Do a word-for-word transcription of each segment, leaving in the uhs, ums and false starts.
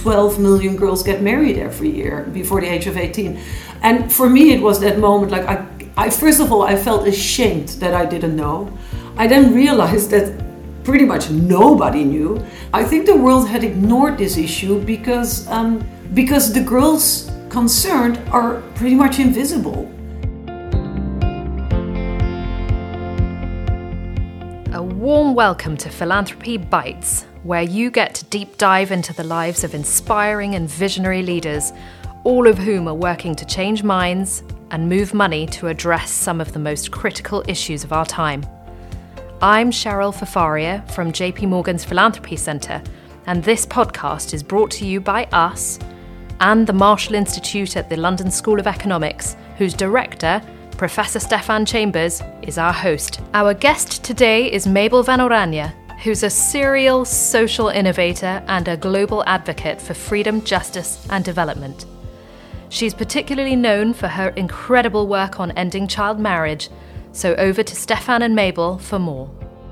twelve million girls get married every year before the age of eighteen. And for me, it was that moment, like I, I first of all, I felt ashamed that I didn't know. I then realized that pretty much nobody knew. I think the world had ignored this issue because, um, because the girls concerned are pretty much invisible. A warm welcome to Philanthropy Bites, where you get to deep dive into the lives of inspiring and visionary leaders, all of whom are working to change minds and move money to address some of the most critical issues of our time. I'm Cheryl Fafaria from J P Morgan's Philanthropy Centre, and this podcast is brought to you by us and the Marshall Institute at the London School of Economics, whose director, Professor Stefan Chambers, is our host. Our guest today is Mabel van Oranje, who's a serial social innovator and a global advocate for freedom, justice and development. She's particularly known for her incredible work on ending child marriage, so over to Stefan and Mabel for more.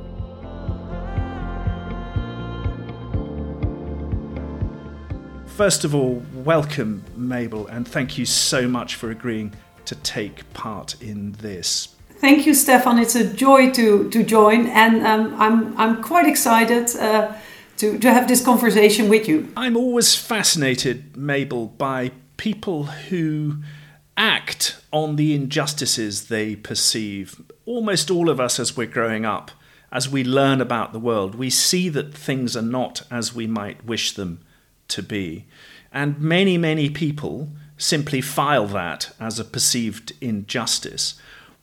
First of all, welcome, Mabel, and thank you so much for agreeing to take part in this. Thank you, Stefan. It's a joy to, to join, and um, I'm I'm quite excited uh, to, to have this conversation with you. I'm always fascinated, Mabel, by people who act on the injustices they perceive. Almost all of us, as we're growing up, as we learn about the world, we see that things are not as we might wish them to be. And many, many people simply file that as a perceived injustice.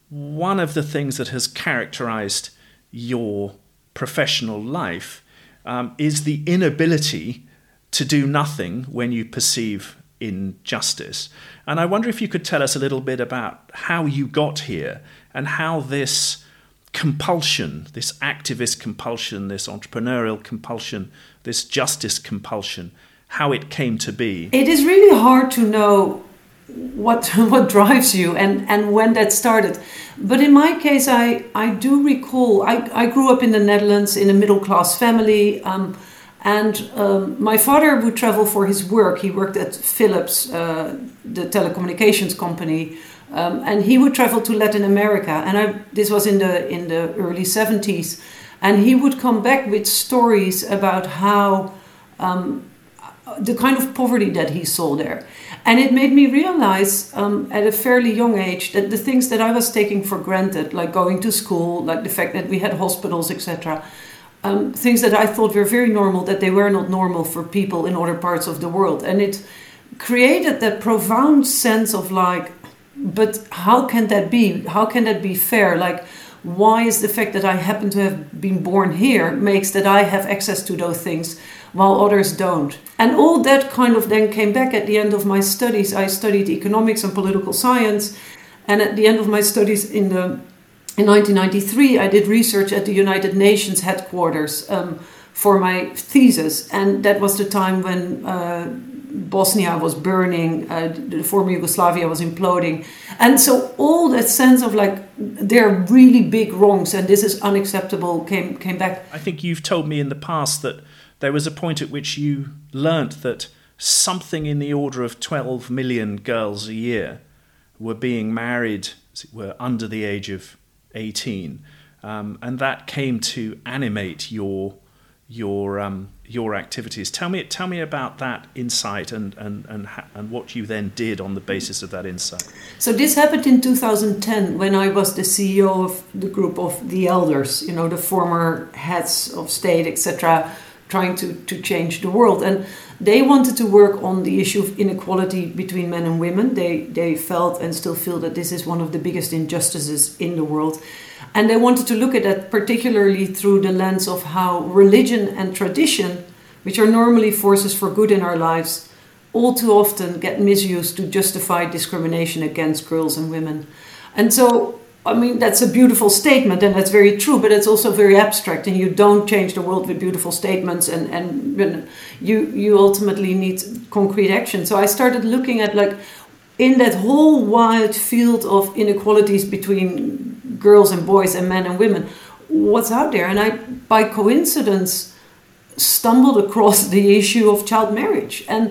One of the things that has characterized your professional life um, is the inability to do nothing when you perceive injustice. And I wonder if you could tell us a little bit about how you got here and how this compulsion, this activist compulsion, this entrepreneurial compulsion, this justice compulsion, how it came to be. It is really hard to know what what drives you and, and when that started. But in my case, I, I do recall, I, I grew up in the Netherlands in a middle-class family, um, and um, my father would travel for his work. He worked at Philips, uh, the telecommunications company, um, and he would travel to Latin America. And I, this was in the in the early seventies. And he would come back with stories about how um, the kind of poverty that he saw there. And it made me realize um, at a fairly young age that the things that I was taking for granted, like going to school, like the fact that we had hospitals, et cetera, um, things that I thought were very normal, that they were not normal for people in other parts of the world. And it created that profound sense of like, but how can that be? How can that be fair? Like, why is the fact that I happen to have been born here makes that I have access to those things while others don't? And all that kind of then came back at the end of my studies. I studied economics and political science. And at the end of my studies in the in nineteen ninety-three, I did research at the United Nations headquarters um, for my thesis. And that was the time when uh, Bosnia was burning, uh, the former Yugoslavia was imploding. And so all that sense of like, there are really big wrongs and this is unacceptable came came back. I think you've told me in the past that there was a point at which you learnt that something in the order of twelve million girls a year were being married, as it were, under the age of eighteen. Um, and that came to animate your your um, your activities. Tell me tell me about that insight and and and and what you then did on the basis of that insight. So this happened in two thousand ten when I was the C E O of the group of the elders, you know, the former heads of state, et cetera, trying to, to change the world. And they wanted to work on the issue of inequality between men and women. They they felt and still feel that this is one of the biggest injustices in the world. And they wanted to look at that particularly through the lens of how religion and tradition, which are normally forces for good in our lives, all too often get misused to justify discrimination against girls and women. And so, I mean, that's a beautiful statement and that's very true, but it's also very abstract, and you don't change the world with beautiful statements, and, and you you ultimately need concrete action. So I started looking at, like, in that whole wide field of inequalities between girls and boys and men and women, what's out there? And I, by coincidence, stumbled across the issue of child marriage. And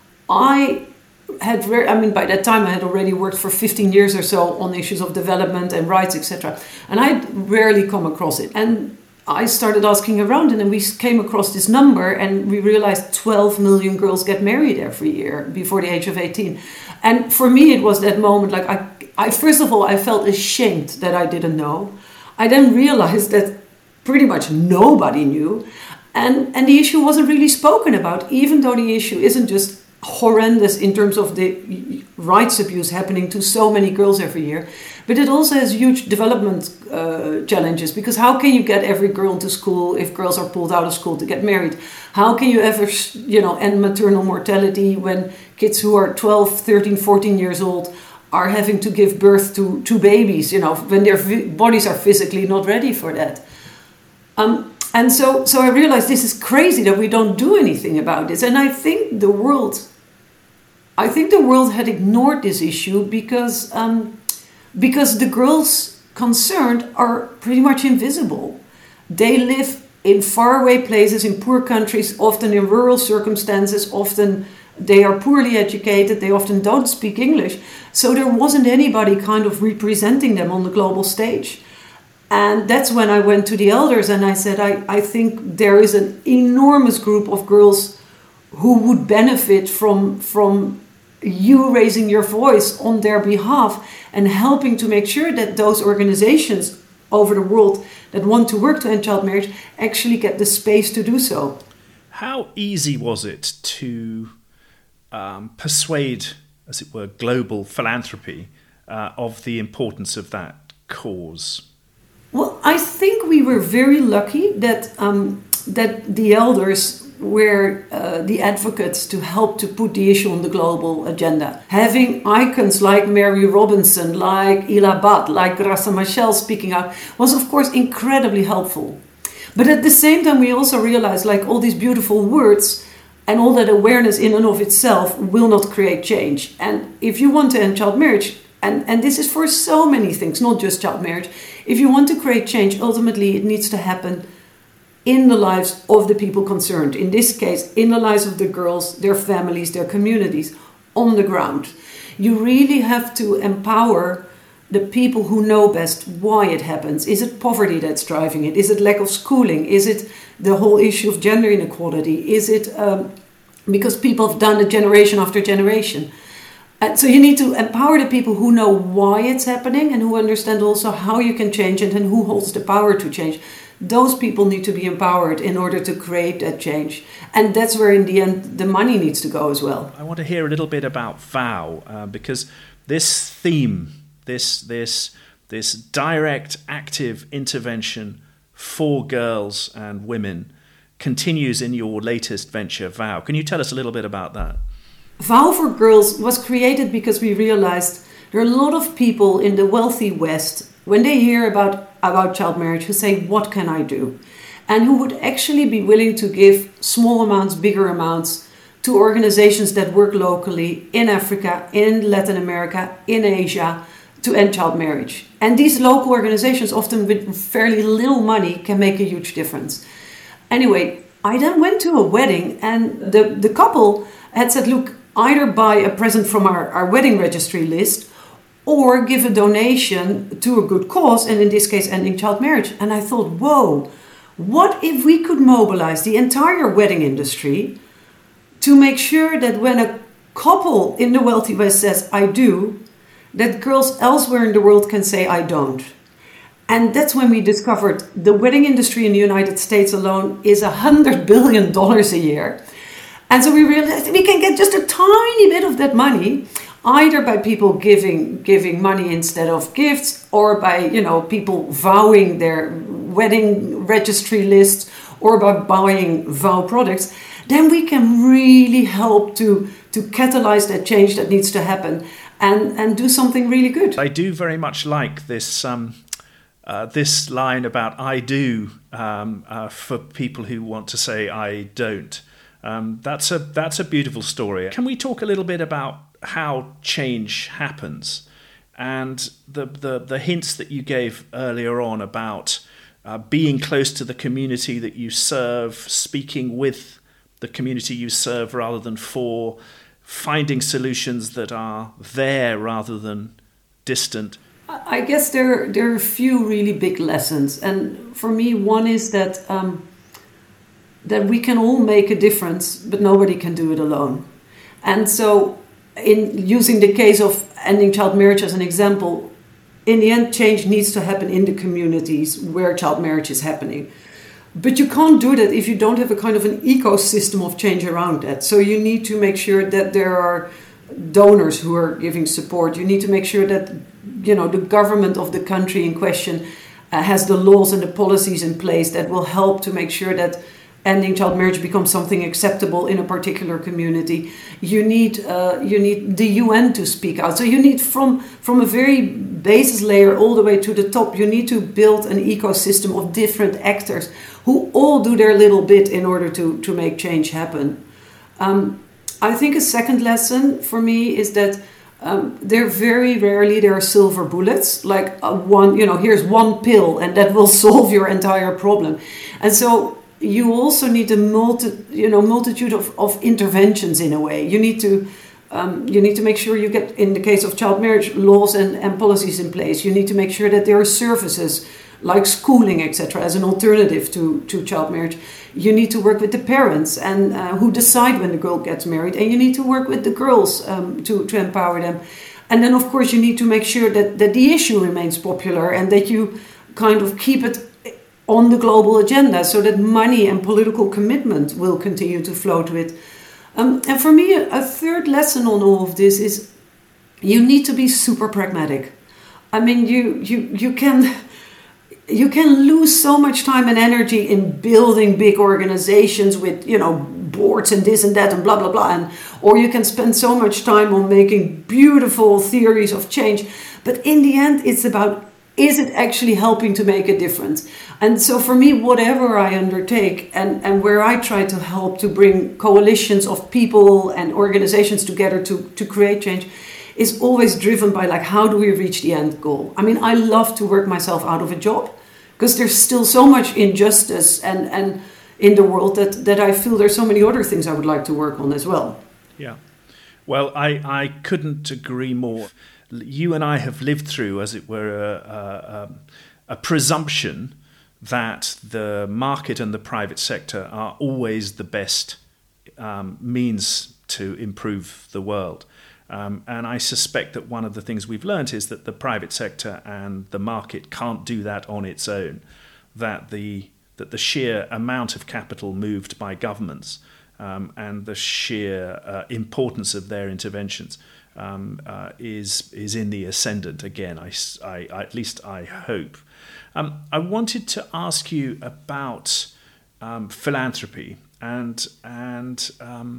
I had very, I mean, by that time I had already worked for fifteen years or so on issues of development and rights, et cetera. And I'd rarely come across it. And I started asking around, and then we came across this number, and we realized twelve million girls get married every year before the age of eighteen. And for me, it was that moment, like, I, I first of all, I felt ashamed that I didn't know. I then realized that pretty much nobody knew. And, and the issue wasn't really spoken about, even though the issue isn't just horrendous in terms of the rights abuse happening to so many girls every year, but it also has huge development uh, challenges, because how can you get every girl into school if girls are pulled out of school to get married? How can you ever, you know, end maternal mortality when kids who are twelve, thirteen, fourteen years old are having to give birth to, to babies, you know, when their vi- bodies are physically not ready for that? Um, and so, so I realized this is crazy that we don't do anything about this. And I think the world, I think the world had ignored this issue because, um, because the girls concerned are pretty much invisible. They live in faraway places, in poor countries, often in rural circumstances, often they are poorly educated, they often don't speak English. So there wasn't anybody kind of representing them on the global stage. And that's when I went to the elders and I said, I, I think there is an enormous group of girls who would benefit from, from you raising your voice on their behalf and helping to make sure that those organizations over the world that want to work to end child marriage actually get the space to do so. How easy was it to um, persuade, as it were, global philanthropy uh, of the importance of that cause? Well, I think we were very lucky that um, that the elders were uh, the advocates to help to put the issue on the global agenda. Having icons like Mary Robinson, like Ila Bhatt, like Graça Machel speaking out was, of course, incredibly helpful. But at the same time, we also realized, like, all these beautiful words and all that awareness in and of itself will not create change. And if you want to end child marriage, and, and this is for so many things, not just child marriage, if you want to create change, ultimately it needs to happen in the lives of the people concerned. In this case, in the lives of the girls, their families, their communities, on the ground. You really have to empower the people who know best why it happens. Is it poverty that's driving it? Is it lack of schooling? Is it the whole issue of gender inequality? Is it um, because people have done it generation after generation? And so you need to empower the people who know why it's happening and who understand also how you can change it and who holds the power to change. Those people need to be empowered in order to create that change. And that's where, in the end, the money needs to go as well. I want to hear a little bit about VOW, uh, because this theme, this this this direct, active intervention for girls and women continues in your latest venture, VOW. Can you tell us a little bit about that? VOW for Girls was created because we realized there are a lot of people in the wealthy West, when they hear about, about child marriage, who say, what can I do? And who would actually be willing to give small amounts, bigger amounts to organizations that work locally in Africa, in Latin America, in Asia, to end child marriage. And these local organizations, often with fairly little money, can make a huge difference. Anyway, I then went to a wedding, and the, the couple had said, look, either buy a present from our, our wedding registry list or give a donation to a good cause, and in this case, ending child marriage. And I thought, whoa, what if we could mobilize the entire wedding industry to make sure that when a couple in the wealthy West says, I do, that girls elsewhere in the world can say, I don't. And that's when we discovered the wedding industry in the United States alone is one hundred billion dollars a year. And so we realized we can get just a tiny bit of that money, either by people giving giving money instead of gifts, or by, you know, people vowing their wedding registry lists, or by buying vow products. Then we can really help to, to catalyze that change that needs to happen and, and do something really good. I do very much like this um, uh, this line about I do um, uh, for people who want to say I don't. Um, that's a that's a beautiful story. Can we talk a little bit about how change happens and the the, the hints that you gave earlier on about uh, being close to the community that you serve, speaking with the community you serve rather than for, finding solutions that are there rather than distant? I guess there, there are a few really big lessons. And for me, one is that um, that we can all make a difference, but nobody can do it alone. And so in using the case of ending child marriage as an example, in the end, change needs to happen in the communities where child marriage is happening. But you can't do that if you don't have a kind of an ecosystem of change around that. So you need to make sure that there are donors who are giving support. You need to make sure that, you know, the government of the country in question uh, has the laws and the policies in place that will help to make sure that ending child marriage becomes something acceptable in a particular community. You need uh, you need the U N to speak out. So you need from from a very basis layer all the way to the top, you need to build an ecosystem of different actors who all do their little bit in order to, to make change happen. Um, I think a second lesson for me is that um, there very rarely there are silver bullets, like a one, you know, here's one pill and that will solve your entire problem. And so you also need a multi, you know, multitude of, of interventions in a way. You need to um, you need to make sure you get, in the case of child marriage, laws and, and policies in place. You need to make sure that there are services like schooling, et cetera, as an alternative to, to child marriage. You need to work with the parents and uh, who decide when the girl gets married, and you need to work with the girls um, to, to empower them. And then, of course, you need to make sure that, that the issue remains popular and that you kind of keep it on the global agenda so that money and political commitment will continue to flow to it. Um, and for me, a, a third lesson on all of this is you need to be super pragmatic. I mean, you you you can you can lose so much time and energy in building big organizations with, you know, boards and this and that and blah blah blah, and or you can spend so much time on making beautiful theories of change. But in the end, it's about, is it actually helping to make a difference? And so for me, whatever I undertake and, and where I try to help to bring coalitions of people and organizations together to, to create change is always driven by, like, how do we reach the end goal? I mean, I love to work myself out of a job because there's still so much injustice and, and in the world that, that I feel there's so many other things I would like to work on as well. Yeah. Well, I, I couldn't agree more. You and I have lived through, as it were, a, a, a presumption that the market and the private sector are always the best um, means to improve the world. Um, and I suspect that one of the things we've learned is that the private sector and the market can't do that on its own, that the that the sheer amount of capital moved by governments um, and the sheer uh, importance of their interventions Um, uh, is is in the ascendant again. I, I, I at least I hope. Um, I wanted to ask you about um, philanthropy and and um,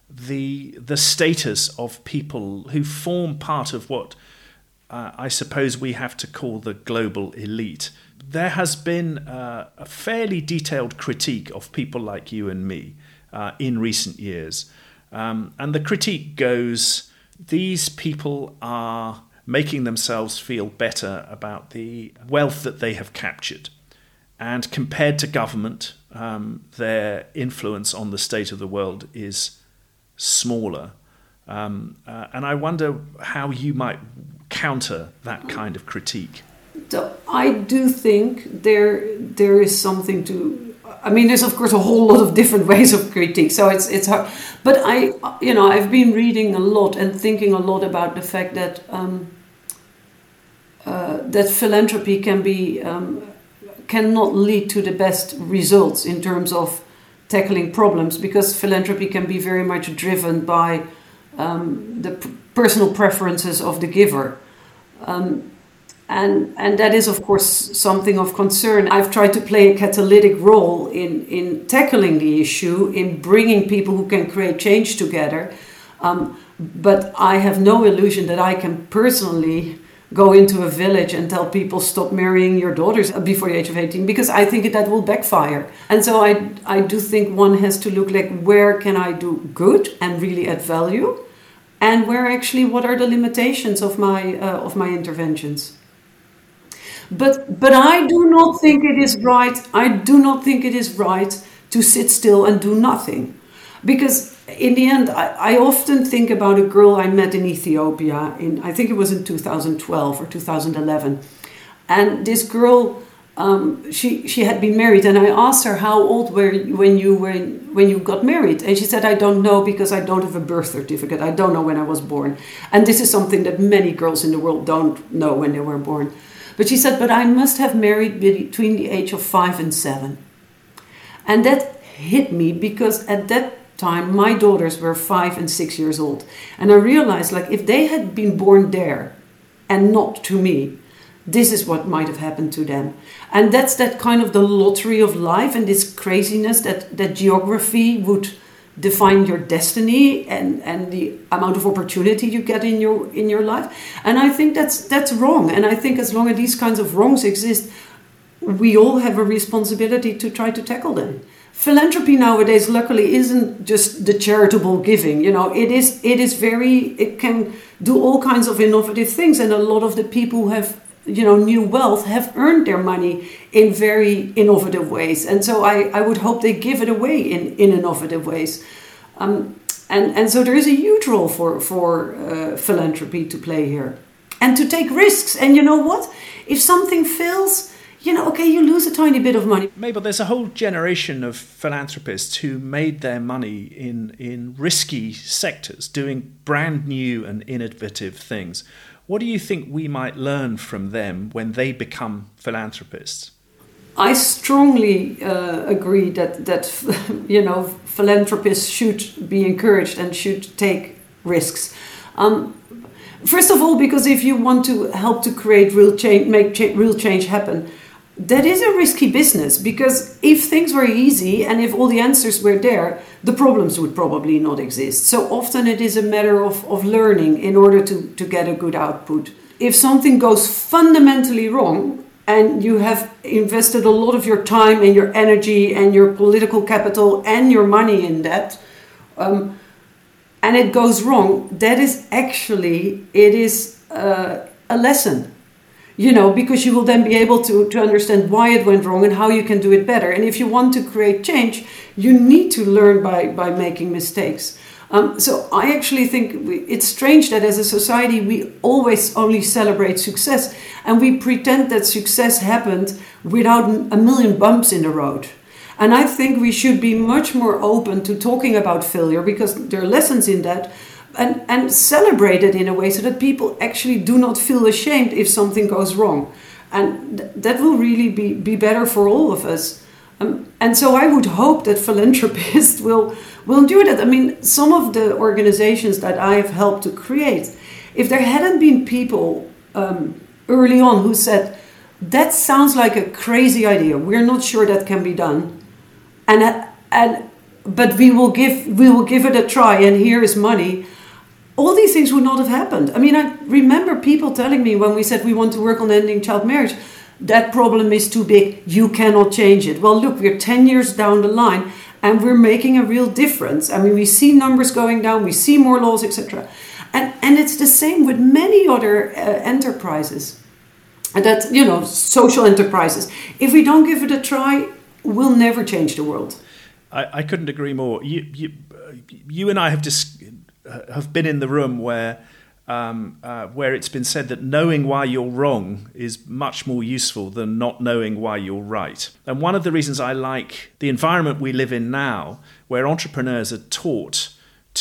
the the status of people who form part of what uh, I suppose we have to call the global elite. There has been uh, a fairly detailed critique of people like you and me uh, in recent years, um, and the critique goes, these people are making themselves feel better about the wealth that they have captured. And compared to government, um, their influence on the state of the world is smaller. Um, uh, and I wonder how you might counter that kind of critique. So I do think there there is something to... I mean, there's of course a whole lot of different ways of critique, so it's it's hard. But I, you know, I've been reading a lot and thinking a lot about the fact that um, uh, that philanthropy can be um, cannot lead to the best results in terms of tackling problems, because philanthropy can be very much driven by um, the p- personal preferences of the giver. Um, And and that is, of course, something of concern. I've tried to play a catalytic role in, in tackling the issue, in bringing people who can create change together. Um, but I have no illusion that I can personally go into a village and tell people stop marrying your daughters before the age of eighteen, because I think that will backfire. And so I, I do think one has to look like, where can I do good and really add value? And where actually, what are the limitations of my uh, of my interventions? But but I do not think it is right. I do not think it is right to sit still and do nothing. Because in the end, I, I often think about a girl I met in Ethiopia in, I think it was in two thousand twelve or two thousand eleven. And this girl, um, she she had been married, and I asked her, how old were you when you were when you got married? And she said, I don't know, because I don't have a birth certificate. I don't know when I was born. And this is something that many girls in the world don't know when they were born. But she said, but I must have married between the age of five and seven. And that hit me, because at that time my daughters were five and six years old. And I realized, like, if they had been born there and not to me, this is what might have happened to them. And that's that kind of the lottery of life, and this craziness that, that geography would define your destiny, and, and the amount of opportunity you get in your in your life. And I think that's that's wrong. And I think as long as these kinds of wrongs exist, we all have a responsibility to try to tackle them. Philanthropy nowadays, luckily, isn't just the charitable giving. You know, it is it is very it can do all kinds of innovative things, and a lot of the people who have, you know, new wealth have earned their money in very innovative ways. And so I, I would hope they give it away in, in innovative ways. Um, and, and so there is a huge role for, for uh, philanthropy to play here. And to take risks. And you know what? If something fails, you know, okay, you lose a tiny bit of money. Mabel, there's a whole generation of philanthropists who made their money in, in risky sectors, doing brand new and innovative things. What do you think we might learn from them when they become philanthropists? I strongly uh, agree that, that you know, philanthropists should be encouraged and should take risks. Um, first of all, because if you want to help to create real change, make cha- real change happen, that is a risky business, because if things were easy and if all the answers were there, the problems would probably not exist. So often it is a matter of, of learning in order to, to get a good output. If something goes fundamentally wrong and you have invested a lot of your time and your energy and your political capital and your money in that, um, and it goes wrong, that is actually, it is uh, a lesson. You know, because you will then be able to, to understand why it went wrong and how you can do it better. And if you want to create change, you need to learn by, by making mistakes. Um, so I actually think we, it's strange that as a society, we always only celebrate success. And we pretend that success happened without a million bumps in the road. And I think we should be much more open to talking about failure, because there are lessons in that. And, and celebrate it in a way so that people actually do not feel ashamed if something goes wrong. And th- that will really be, be better for all of us. Um, and so I would hope that philanthropists will, will do that. I mean, some of the organizations that I have helped to create, if there hadn't been people um, early on who said, that sounds like a crazy idea, we're not sure that can be done, and and but we will give we will give it a try, and here is money, all these things would not have happened. I mean, I remember people telling me when we said we want to work on ending child marriage, that problem is too big, you cannot change it. Well, look, we're ten years down the line and we're making a real difference. I mean, we see numbers going down, we see more laws, et cetera. And, and it's the same with many other uh, enterprises, that, you know, social enterprises. If we don't give it a try, we'll never change the world. I, I couldn't agree more. You, you, you and I have just have been in the room where um, uh, where it's been said that knowing why you're wrong is much more useful than not knowing why you're right. And one of the reasons I like the environment we live in now, where entrepreneurs are taught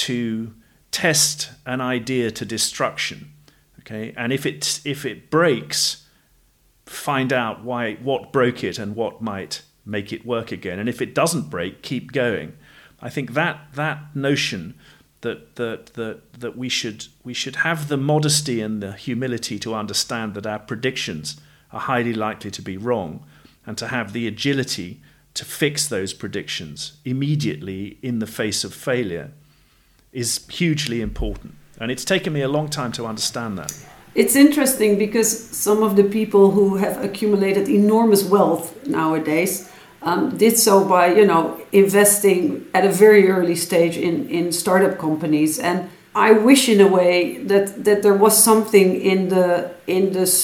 to test an idea to destruction, okay, and if it if it breaks, find out why what broke it and what might make it work again, and if it doesn't break, keep going. I think that that notion that that that that we should we should have the modesty and the humility to understand that our predictions are highly likely to be wrong, and to have the agility to fix those predictions immediately in the face of failure is hugely important. And it's taken me a long time to understand that. It's interesting because some of the people who have accumulated enormous wealth nowadays Um, did so by, you know, investing at a very early stage in, in startup companies. And I wish in a way that, that there was something in the in this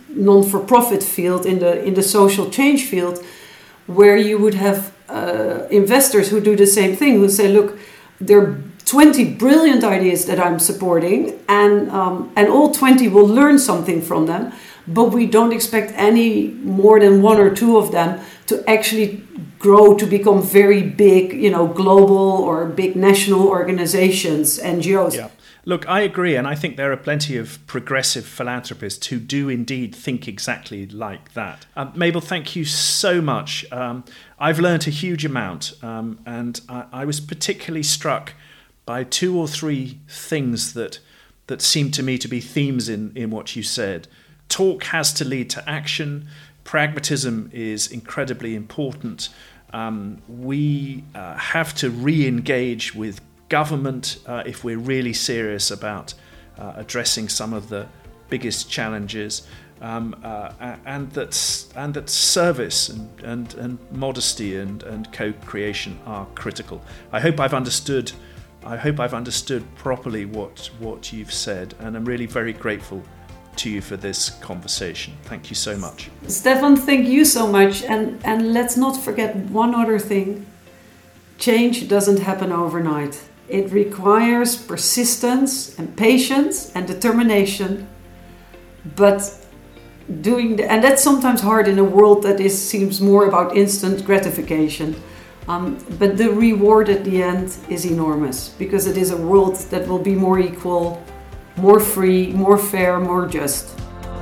non-for-profit field, in the in the social change field, where you would have uh, investors who do the same thing, who say, look, there are twenty brilliant ideas that I'm supporting, and um, and all twenty will learn something from them, but we don't expect any more than one or two of them to actually grow to become very big, you know, global or big national organizations, N G Os. Yeah. Look, I agree, and I think there are plenty of progressive philanthropists who do indeed think exactly like that. Um, Mabel, thank you so much. Um, I've learned a huge amount, um, and I, I was particularly struck by two or three things that that seemed to me to be themes in, in what you said. Talk has to lead to action. Pragmatism is incredibly important. Um, we uh, have to re-engage with government uh, if we're really serious about uh, addressing some of the biggest challenges, um, uh, and that and that service and and, and modesty and, and co-creation are critical. I hope I've understood. I hope I've understood properly what what you've said, and I'm really very grateful to you for this conversation. Thank you so much. Stefan, thank you so much. And and let's not forget one other thing. Change doesn't happen overnight. It requires persistence and patience and determination. But doing the, and that's sometimes hard in a world that is seems more about instant gratification. Um, but the reward at the end is enormous, because it is a world that will be more equal, more free, more fair, more just.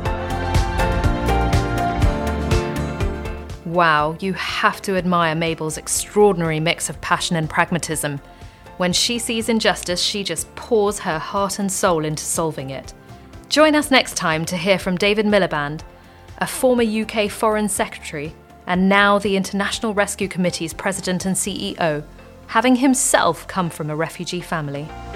Wow, you have to admire Mabel's extraordinary mix of passion and pragmatism. When she sees injustice, she just pours her heart and soul into solving it. Join us next time to hear from David Miliband, a former U K Foreign Secretary and now the International Rescue Committee's President and C E O, having himself come from a refugee family.